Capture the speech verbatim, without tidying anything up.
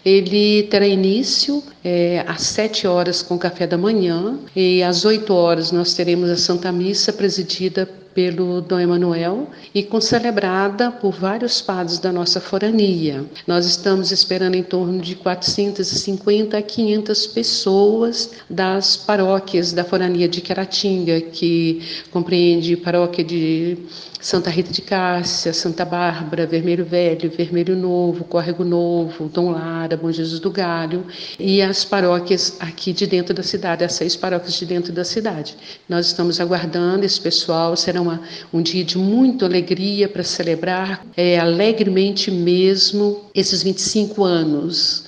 Ele terá início é, às sete horas com café da manhã e às oito horas nós teremos a Santa Missa presidida pelo Dom Emanuel e concelebrada por vários padres da nossa forania. Nós estamos esperando em torno de quatrocentas e cinquenta a quinhentas pessoas das paróquias da forania de Quaratinga, que compreende paróquia de Santa Rita de Cássia, Santa Bárbara, Vermelho Velho, Vermelho Novo, Córrego Novo, Dom Lara, Bom Jesus do Galho, e as paróquias aqui de dentro da cidade, as seis paróquias de dentro da cidade. Nós estamos aguardando esse pessoal, será uma, um dia de muita alegria para celebrar é, alegremente mesmo esses vinte e cinco anos